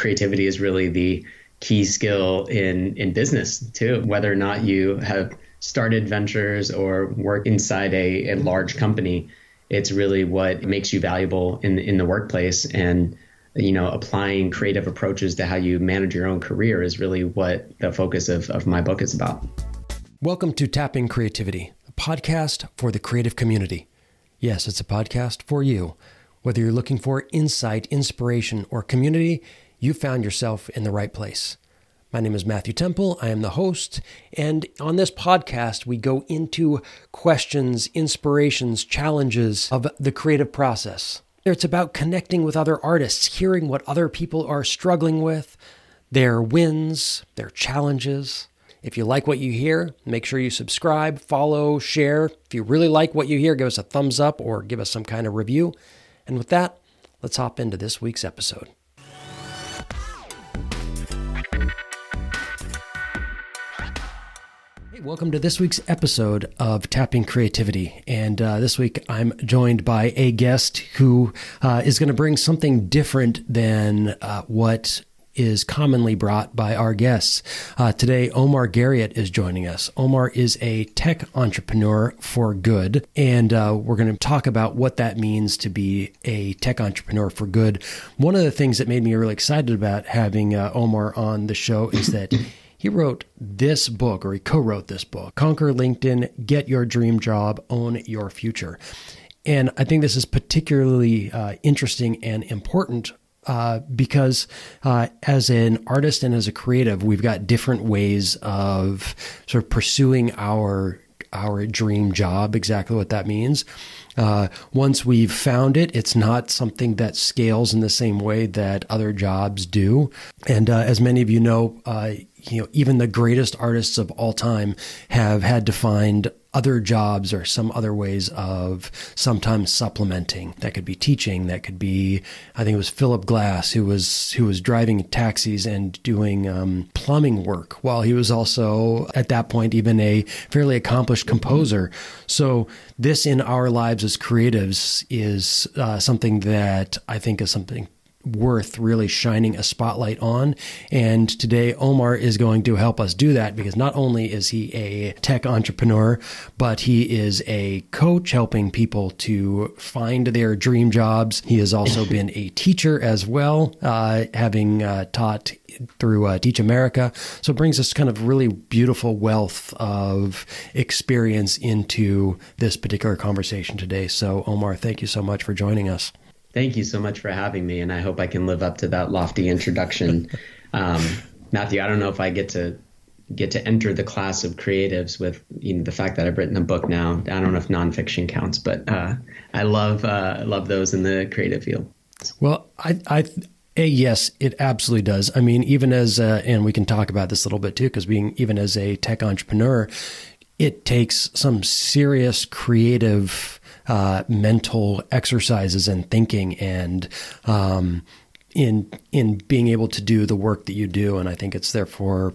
creativity is really the key skill in business too. Whether or not you have started ventures or work inside a large company, it's really what makes you valuable in the workplace. And applying creative approaches to how you manage your own career is really what the focus of my book is about. Welcome to Tapping Creativity, a podcast for the creative community. Yes, it's a podcast for you. Whether you're looking for insight, inspiration, or community, you found yourself in the right place. My name is Matthew Temple. I am the host. And on this podcast, we go into questions, inspirations, challenges of the creative process. It's about connecting with other artists, hearing what other people are struggling with, their wins, their challenges. If you like what you hear, make sure you subscribe, follow, share. If you really like what you hear, give us a thumbs up or give us some kind of review. And with that, let's hop into this week's episode. Hey, welcome to this week's episode of Tapping Creativity. And this week I'm joined by a guest who is going to bring something different than what is commonly brought by our guests. Today, Omar Garriott is joining us. Omar is a tech entrepreneur for good, and we're going to talk about what that means to be a tech entrepreneur for good. One of the things that made me really excited about having Omar on the show is that he wrote this book, or he co-wrote this book, Conquer LinkedIn, Get Your Dream Job, Own Your Future. And I think this is particularly interesting and important because as an artist and as a creative, we've got different ways of sort of pursuing our dream job, exactly what that means. Once we've found it, it's not something that scales in the same way that other jobs do. And as many of you know, even the greatest artists of all time have had to find other jobs or some other ways of sometimes supplementing. That could be teaching. That could be, I think it was Philip Glass who was driving taxis and doing plumbing work while he was also at that point even a fairly accomplished composer. So this in our lives as creatives is something that I think is something worth really shining a spotlight on. And today, Omar is going to help us do that because not only is he a tech entrepreneur, but he is a coach helping people to find their dream jobs. He has also been a teacher as well, having taught through Teach America. So it brings us kind of really beautiful wealth of experience into this particular conversation today. So Omar, thank you so much for joining us. Thank you so much for having me, and I hope I can live up to that lofty introduction. Matthew, I don't know if I get to enter the class of creatives with the fact that I've written a book now. I don't know if nonfiction counts, but I love those in the creative field. Well, yes, it absolutely does. I mean, even as and we can talk about this a little bit too, because even as a tech entrepreneur, it takes some serious creative mental exercises and thinking and in being able to do the work that you do. And I think it's therefore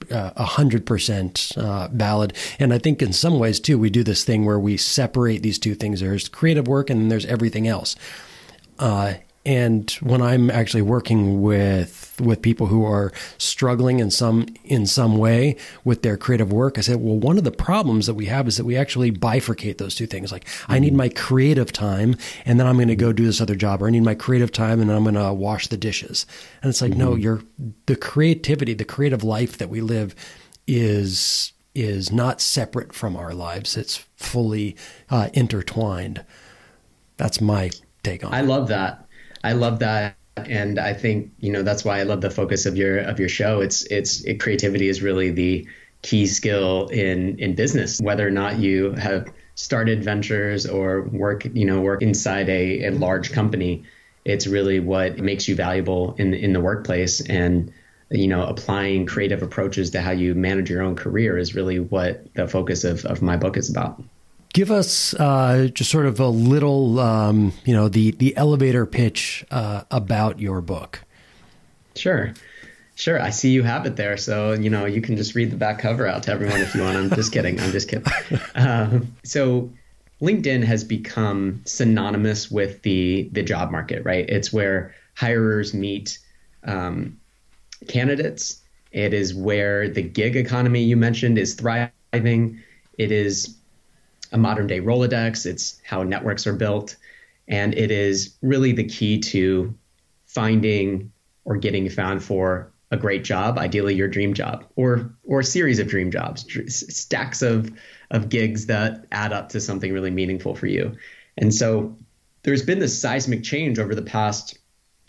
100% valid. And I think in some ways too, we do this thing where we separate these two things. There's creative work and then there's everything else. And when I'm actually working with people who are struggling in some way with their creative work, I said, well, one of the problems that we have is that we actually bifurcate those two things. Like, I need my creative time, and then I'm going to go do this other job, or I need my creative time, and then I'm going to wash the dishes. And it's like, no, the creativity, the creative life that we live is not separate from our lives. It's fully intertwined. That's my take on it. I love that. And I think, that's why I love the focus of your show. Creativity is really the key skill in business. Whether or not you have started ventures or work inside a large company, it's really what makes you valuable in the workplace. And, applying creative approaches to how you manage your own career is really what the focus of my book is about. Give us just sort of a little, the elevator pitch about your book. Sure. I see you have it there. So, you can just read the back cover out to everyone if you want. I'm just kidding. So LinkedIn has become synonymous with the job market, right? It's where hirers meet candidates. It is where the gig economy you mentioned is thriving. It is a modern day Rolodex. It's how networks are built. And it is really the key to finding or getting found for a great job, ideally your dream job, or a series of dream jobs, stacks of gigs that add up to something really meaningful for you. And so there's been this seismic change over the past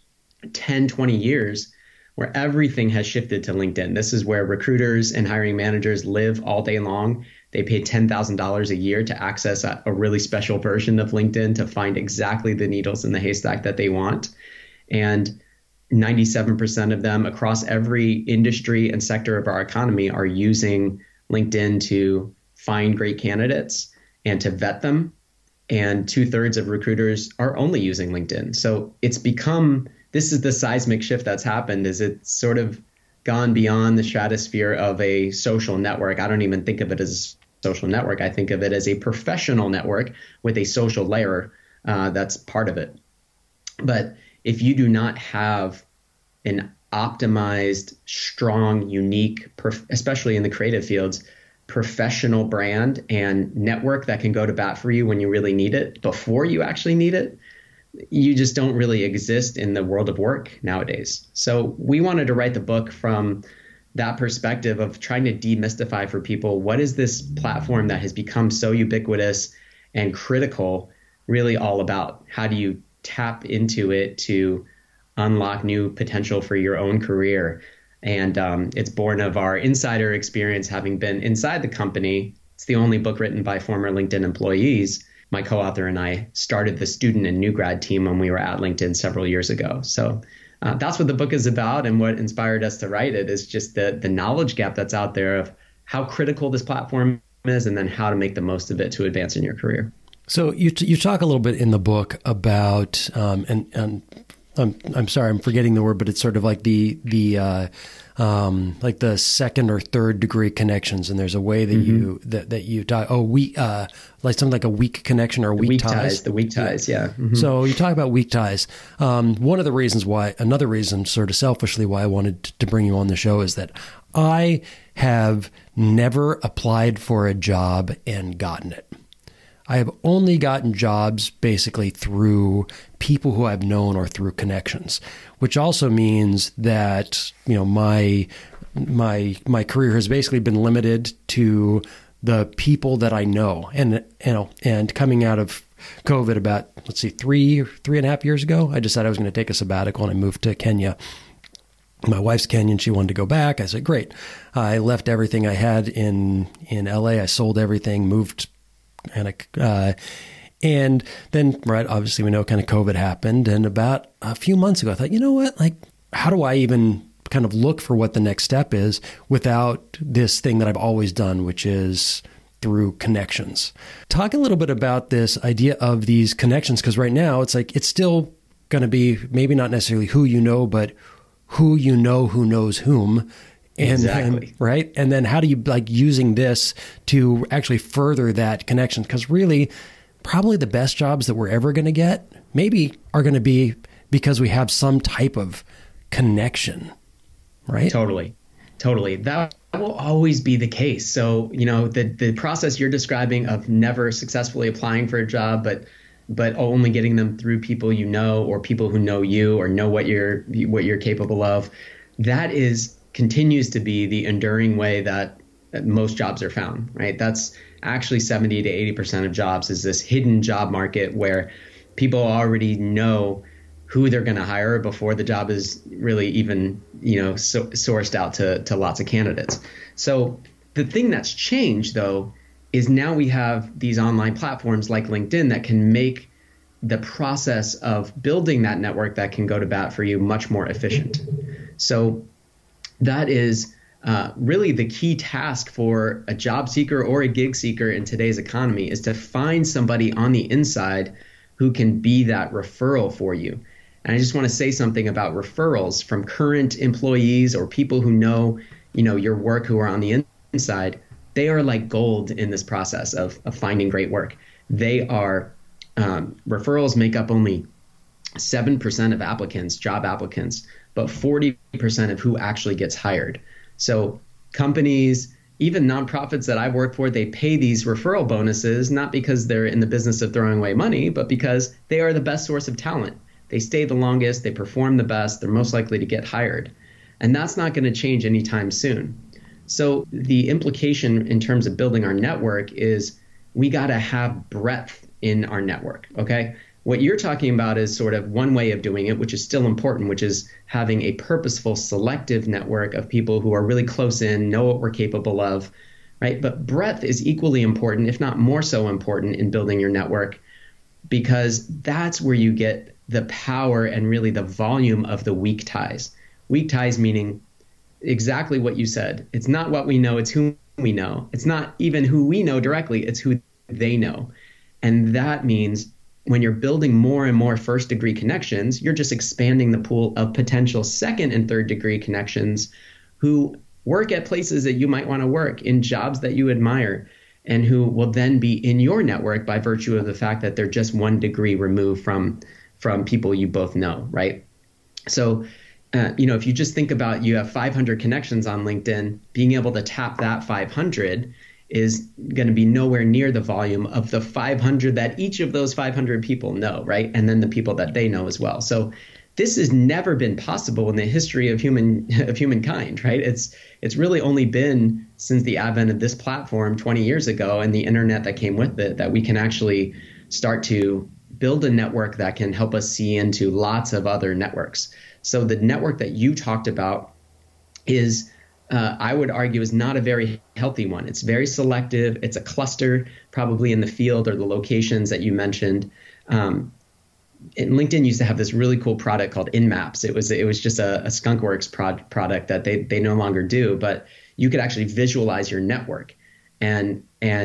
10, 20 years where everything has shifted to LinkedIn. This is where recruiters and hiring managers live all day long. They pay $10,000 a year to access a really special version of LinkedIn to find exactly the needles in the haystack that they want. And 97% of them across every industry and sector of our economy are using LinkedIn to find great candidates and to vet them. And 2/3 of recruiters are only using LinkedIn. So this is the seismic shift that's happened, is it's sort of gone beyond the stratosphere of a social network. I don't even think of it as a social network. I think of it as a professional network with a social layer that's part of it. But if you do not have an optimized, strong, unique, especially in the creative fields, professional brand and network that can go to bat for you when you really need it, before you actually need it, you just don't really exist in the world of work nowadays. So we wanted to write the book from that perspective of trying to demystify for people, what is this platform that has become so ubiquitous and critical really all about? How do you tap into it to unlock new potential for your own career? And it's born of our insider experience, having been inside the company. It's the only book written by former LinkedIn employees. My co-author and I started the student and new grad team when we were at LinkedIn several years ago. So that's what the book is about, and what inspired us to write it is just the knowledge gap that's out there of how critical this platform is, and then how to make the most of it to advance in your career. So you talk a little bit in the book about, and I'm sorry, I'm forgetting the word, but it's sort of like like the second or third degree connections. And there's a way that you talk, like something like a weak connection or weak ties. The weak ties, yeah. Mm-hmm. So you talk about weak ties. Another reason sort of selfishly why I wanted to bring you on the show is that I have never applied for a job and gotten it. I have only gotten jobs basically through people who I've known or through connections, which also means that, my career has basically been limited to the people that I know. And coming out of COVID about, 3.5 years ago, I decided I was going to take a sabbatical and I moved to Kenya. My wife's Kenyan. She wanted to go back. I said, great. I left everything I had in LA. I sold everything, moved. And then, right, obviously we know kind of COVID happened. And about a few months ago, I thought, you know what, like, how do I even kind of look for what the next step is without this thing that I've always done, which is through connections? Talk a little bit about this idea of these connections, because right now it's like, it's still going to be maybe not necessarily who you know, but who you know who knows whom. Exactly. Right. And then how do you like using this to actually further that connection? Because really, probably the best jobs that we're ever going to get maybe are going to be because we have some type of connection. Right. Totally. That will always be the case. So, the process you're describing of never successfully applying for a job, but only getting them through people you know, or people who know you or know what you're capable of, that continues to be the enduring way that most jobs are found, right? That's actually 70 to 80% of jobs is this hidden job market where people already know who they're going to hire before the job is really even, sourced out to lots of candidates. So the thing that's changed, though, is now we have these online platforms like LinkedIn that can make the process of building that network that can go to bat for you much more efficient. So that is really the key task for a job seeker or a gig seeker in today's economy, is to find somebody on the inside who can be that referral for you. And I just want to say something about referrals from current employees or people who know, your work, who are on the inside. They are like gold in this process of finding great work. They are referrals make up only 7% of job applicants, but 40% of who actually gets hired. So companies, even nonprofits that I've worked for, they pay these referral bonuses, not because they're in the business of throwing away money, but because they are the best source of talent. They stay the longest, they perform the best, they're most likely to get hired. And that's not going to change anytime soon. So the implication in terms of building our network is we got to have breadth in our network, okay? What you're talking about is sort of one way of doing it, which is still important, which is having a purposeful, selective network of people who are really close in, know what we're capable of, right? But breadth is equally important, if not more so important, in building your network, because that's where you get the power and really the volume of the weak ties. Weak ties meaning exactly what you said. It's not what we know, it's who we know. It's not even who we know directly, it's who they know. And that means when you're building more and more first degree connections, you're just expanding the pool of potential second and third degree connections who work at places that you might want to work, in jobs that you admire, and who will then be in your network by virtue of the fact that they're just 1 degree removed from people you both know, right? So, if you just think about, you have 500 connections on LinkedIn, being able to tap that 500 is going to be nowhere near the volume of the 500 that each of those 500 people know, right? And then the people that they know as well. So this has never been possible in the history of humankind, right? It's really only been since the advent of this platform 20 years ago and the internet that came with it that we can actually start to build a network that can help us see into lots of other networks. So the network that you talked about is, I would argue, is not a very healthy one. It's very selective. It's a cluster, probably in the field or the locations that you mentioned. And LinkedIn used to have this really cool product called InMaps. It was just a skunkworks product that they no longer do, but you could actually visualize your network. And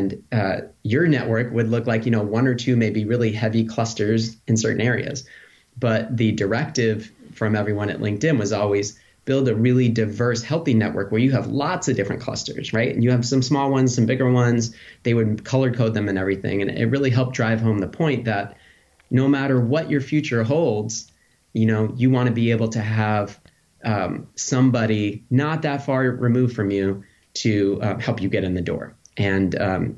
your network would look like, 1 or 2 maybe really heavy clusters in certain areas. But the directive from everyone at LinkedIn was always build a really diverse, healthy network where you have lots of different clusters, right? And you have some small ones, some bigger ones. They would color code them and everything. And it really helped drive home the point that no matter what your future holds, you want to be able to have somebody not that far removed from you to help you get in the door. And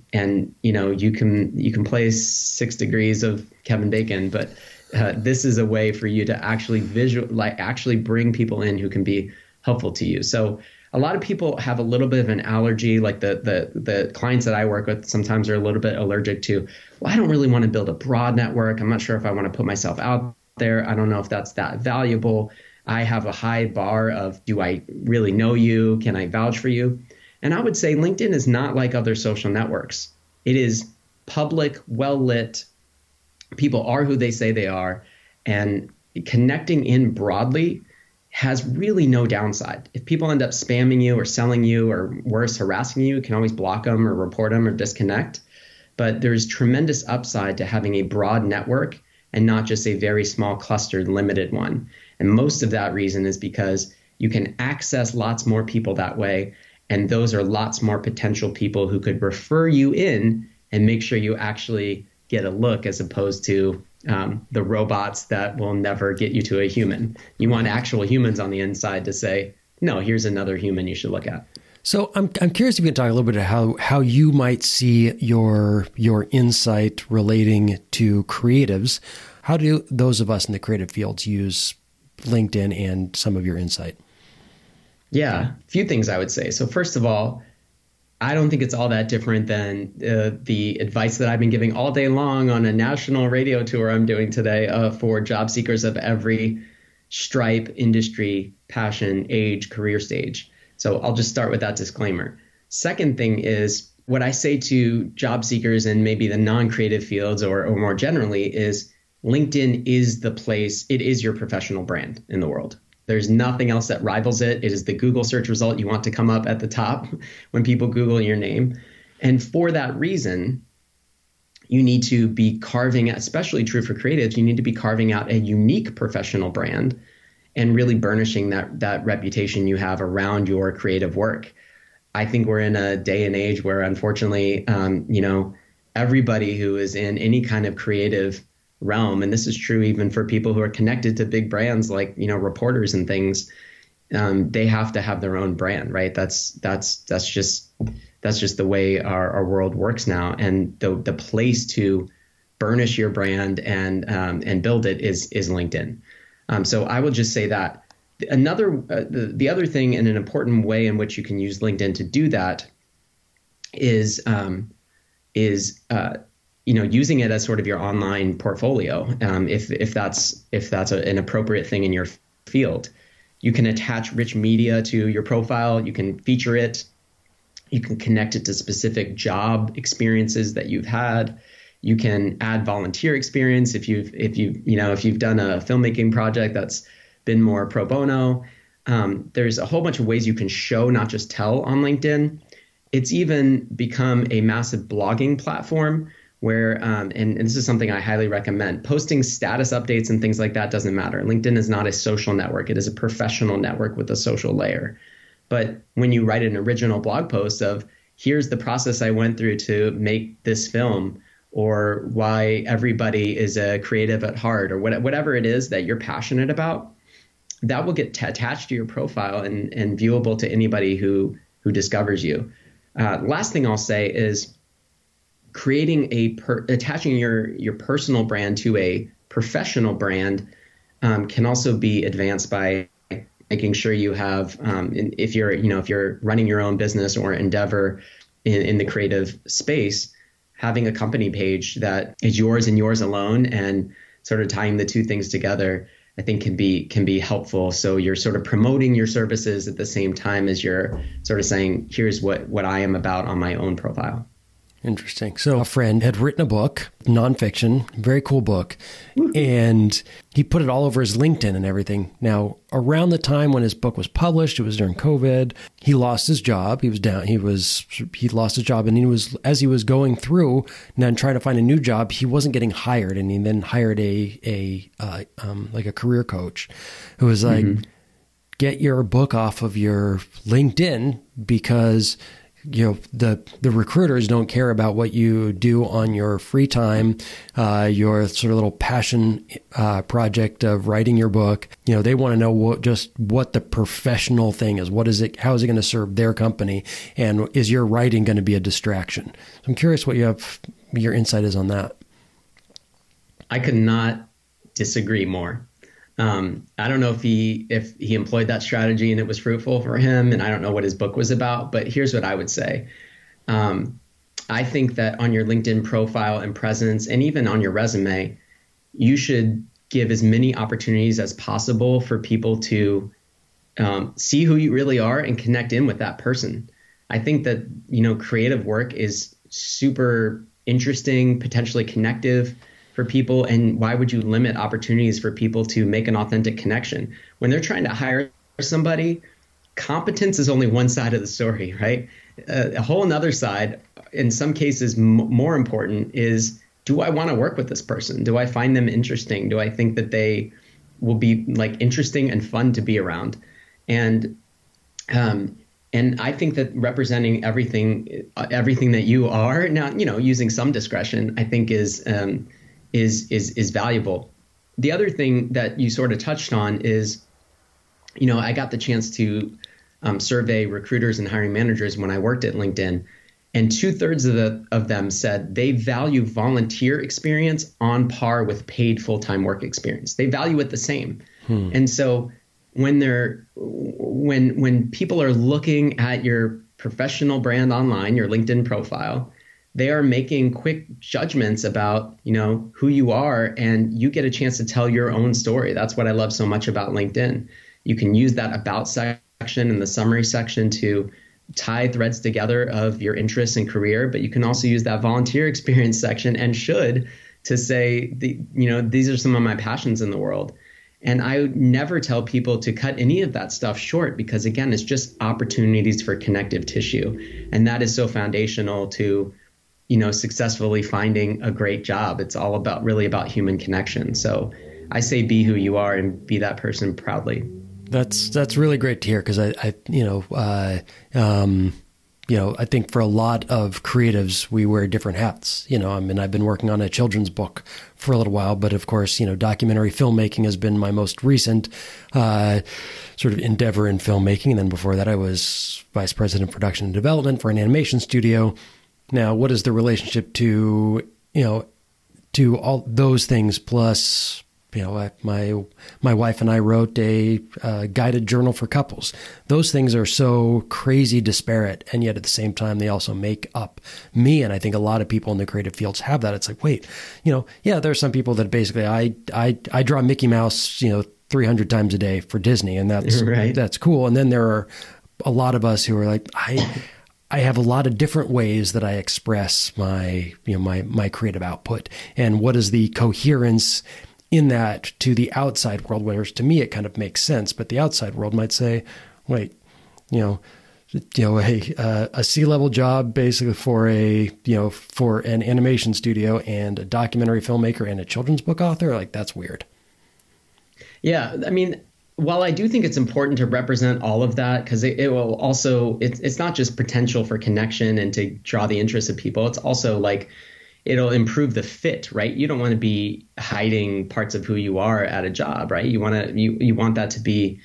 you can play 6 degrees of Kevin Bacon, but this is a way for you to actually bring people in who can be helpful to you. So a lot of people have a little bit of an allergy, like the clients that I work with sometimes are a little bit allergic to, well, I don't really want to build a broad network. I'm not sure if I want to put myself out there. I don't know if that's that valuable. I have a high bar of, do I really know you? Can I vouch for you? And I would say LinkedIn is not like other social networks. It is public, well-lit. People are who they say they are. And connecting in broadly has really no downside. If people end up spamming you or selling you or worse, harassing you, you can always block them or report them or disconnect. But there's tremendous upside to having a broad network and not just a very small clustered, limited one. And most of that reason is because you can access lots more people that way. And those are lots more potential people who could refer you in and make sure you actually get a look, as opposed to the robots that will never get you to a human. You want actual humans on the inside to say, no, here's another human you should look at. So I'm curious if you can talk a little bit about how you might see your insight relating to creatives. How do those of us in the creative fields use LinkedIn and some of your insight? Yeah, a few things I would say. So first of all, I don't think it's all that different than the advice that I've been giving all day long on a national radio tour I'm doing today for job seekers of every stripe, industry, passion, age, career stage. So I'll just start with that disclaimer. Second thing is, what I say to job seekers in maybe the non-creative fields or more generally is, LinkedIn is the place, it is your professional brand in the world. There's nothing else that rivals it. It is the Google search result you want to come up at the top when people Google your name. And for that reason, you need to be carving out, especially true for creatives, you need to be carving out a unique professional brand and really burnishing that reputation you have around your creative work. I think we're in a day and age where, unfortunately, everybody who is in any kind of creative realm. And this is true even for people who are connected to big brands like, reporters and things. They have to have their own brand, right? That's just the way our world works now. And the place to burnish your brand and build it is LinkedIn. So I will just say that. The other thing, and an important way in which you can use LinkedIn to do that is using it as sort of your online portfolio. If that's an appropriate thing in your field, you can attach rich media to your profile. You can feature it. You can connect it to specific job experiences that you've had. You can add volunteer experience if you've done a filmmaking project that's been more pro bono. There's a whole bunch of ways you can show, not just tell, on LinkedIn. It's even become a massive blogging platform where, and this is something I highly recommend, posting status updates and things like that doesn't matter. LinkedIn is not a social network. It is a professional network with a social layer. But when you write an original blog post of, here's the process I went through to make this film, or why everybody is a creative at heart, or whatever it is that you're passionate about, that will get attached to your profile and viewable to anybody who discovers you. Last thing I'll say is creating attaching your personal brand to a professional brand can also be advanced by making sure you have, if you're running your own business or endeavor in the creative space, having a company page that is yours and yours alone, and sort of tying the two things together, I think can be helpful. So you're sort of promoting your services at the same time as you're sort of saying, here's what I am about on my own profile. Interesting. So a friend had written a book, nonfiction, very cool book, and he put it all over his LinkedIn and everything. Now, around the time when his book was published, it was during COVID, he lost his job. He lost his job, and as he was going through and then trying to find a new job, he wasn't getting hired, and he then hired a career coach who was like, get your book off of your LinkedIn, because the recruiters don't care about what you do on your free time, your sort of little passion project of writing your book. They want to know what the professional thing is. What is it? How is it going to serve their company? And is your writing going to be a distraction? So I'm curious what your insight is on that. I could not disagree more. I don't know if he employed that strategy and it was fruitful for him, and I don't know what his book was about, but here's what I would say. I think that on your LinkedIn profile and presence, and even on your resume, you should give as many opportunities as possible for people to see who you really are and connect in with that person. I think that, creative work is super interesting, potentially connective for people. And why would you limit opportunities for people to make an authentic connection? When they're trying to hire somebody, competence is only one side of the story, right? A whole another side, in some cases more important, is, do I want to work with this person? Do I find them interesting? Do I think that they will be interesting and fun to be around? And I think that representing everything that you are now, using some discretion, I think is valuable. The other thing that you sort of touched on is, I got the chance to survey recruiters and hiring managers when I worked at LinkedIn, and 2/3 of them said they value volunteer experience on par with paid full-time work experience. They value it the same. And so when people are looking at your professional brand online, your LinkedIn profile, they are making quick judgments about, who you are, and you get a chance to tell your own story. That's what I love so much about LinkedIn. You can use that about section and the summary section to tie threads together of your interests and career, but you can also use that volunteer experience section to say, these are some of my passions in the world. And I would never tell people to cut any of that stuff short, because again, it's just opportunities for connective tissue. And that is so foundational to successfully finding a great job. It's all really about human connection. So I say, be who you are and be that person proudly. That's really great to hear, because I think for a lot of creatives, we wear different hats. I mean, I've been working on a children's book for a little while, but of course, documentary filmmaking has been my most recent sort of endeavor in filmmaking. And then before that, I was vice president of production and development for an animation studio. Now, what is the relationship to all those things plus my wife and I wrote a guided journal for couples. Those things are so crazy disparate, and yet at the same time, they also make up me. And I think a lot of people in the creative fields have that. It's like, wait, there are some people that basically I draw Mickey Mouse, 300 times a day for Disney, and that's right. That's cool. And then there are a lot of us who are like, I have a lot of different ways that I express my creative output, and what is the coherence in that to the outside world, whereas to me it kind of makes sense, but the outside world might say, wait, a C-level job basically for for an animation studio and a documentary filmmaker and a children's book author, like that's weird. Yeah, I mean, while I do think it's important to represent all of that, because it will also, it's not just potential for connection and to draw the interest of people, it's also like, it'll improve the fit, right? You don't want to be hiding parts of who you are at a job, right? You want that to be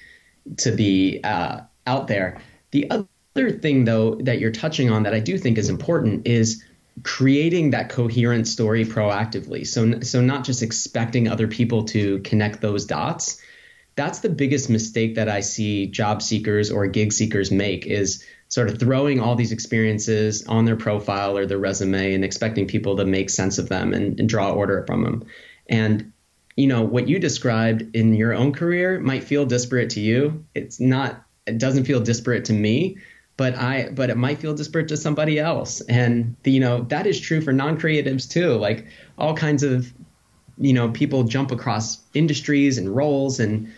out there. The other thing, though, that you're touching on that I do think is important is creating that coherent story proactively. So not just expecting other people to connect those dots. That's the biggest mistake that I see job seekers or gig seekers make, is sort of throwing all these experiences on their profile or their resume and expecting people to make sense of them and draw order from them. And, what you described in your own career might feel disparate to you. It doesn't feel disparate to me, but it might feel disparate to somebody else. And, that is true for non-creatives too. Like all kinds of, people jump across industries and roles and,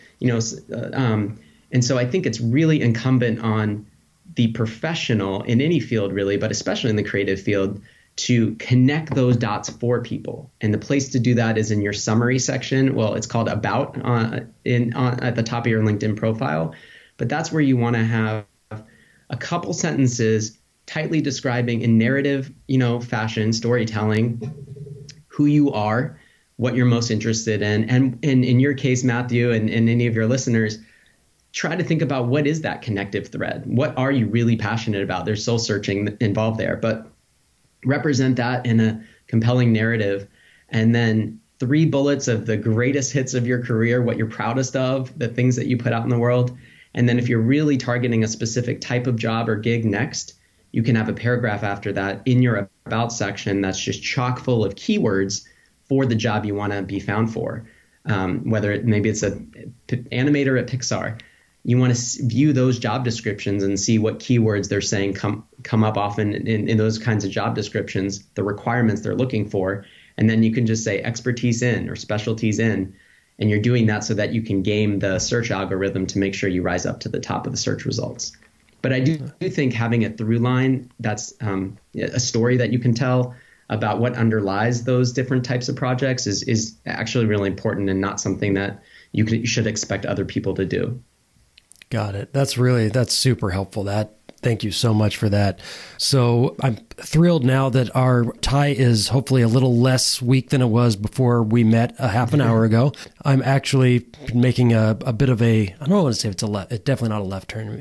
and so I think it's really incumbent on the professional in any field really, but especially in the creative field, to connect those dots for people. And the place to do that is in your summary section. Well, it's called About at the top of your LinkedIn profile. But that's where you want to have a couple sentences tightly describing in narrative, fashion, storytelling, who you are, what you're most interested in. And in your case, Matthew, and any of your listeners, try to think about what is that connective thread? What are you really passionate about? There's soul searching involved there, but represent that in a compelling narrative. And then 3 bullets of the greatest hits of your career, what you're proudest of, the things that you put out in the world. And then if you're really targeting a specific type of job or gig next, you can have a paragraph after that in your About section that's just chock full of keywords for the job you want to be found for. Whether maybe it's an animator at Pixar. You want to view those job descriptions and see what keywords they're saying come up often in those kinds of job descriptions, the requirements they're looking for. And then you can just say expertise in or specialties in. And you're doing that so that you can game the search algorithm to make sure you rise up to the top of the search results. But I do think having a through line, that's a story that you can tell about what underlies those different types of projects is actually really important and not something that you should expect other people to do. Got it. That's super helpful. Thank you so much for that. So I'm thrilled now that our tie is hopefully a little less weak than it was before we met a half an hour ago. I'm actually making a bit of I don't want to say it's definitely not a left turn.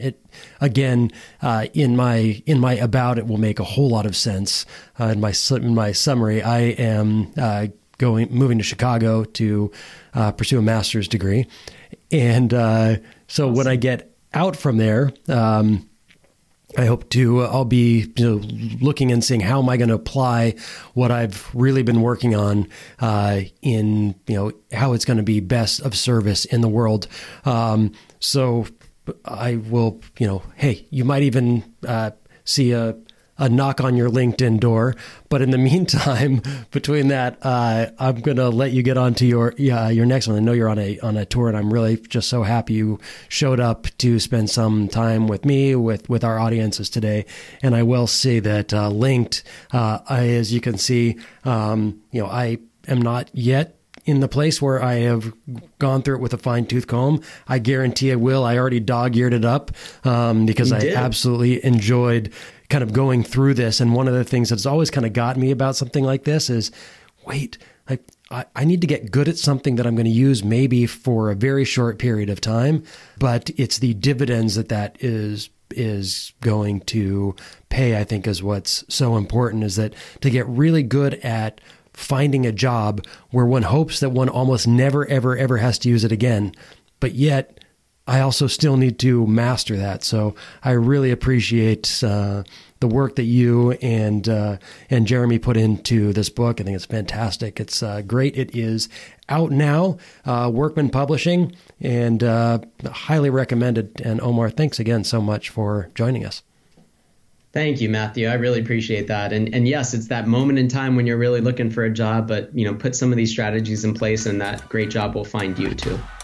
In my About, it will make a whole lot of sense. In my summary, I am moving to Chicago to pursue a master's degree. And so when I get out from there, I hope I'll be looking and seeing how am I going to apply what I've really been working on in how it's going to be best of service in the world. So I will, hey, you might even see a knock on your LinkedIn door. But in the meantime, between that, I'm going to let you get on to your next one. I know you're on a tour, and I'm really just so happy you showed up to spend some time with me, with our audiences today. And I will say that linked, as you can see, I am not yet in the place where I have gone through it with a fine-tooth comb. I guarantee I will. I already dog-eared it up because I absolutely enjoyed kind of going through this. And one of the things that's always kind of got me about something like this is, wait, I need to get good at something that I'm going to use maybe for a very short period of time, but it's the dividends that is going to pay, I think, is what's so important, is that to get really good at finding a job where one hopes that one almost never, ever, ever has to use it again. But yet I also still need to master that. So I really appreciate the work that you and Jeremy put into this book. I think it's fantastic. It's great. It is out now, Workman Publishing, and highly recommended. And Omar, thanks again so much for joining us. Thank you, Matthew. I really appreciate that. And yes, it's that moment in time when you're really looking for a job, but put some of these strategies in place and that great job will find you too.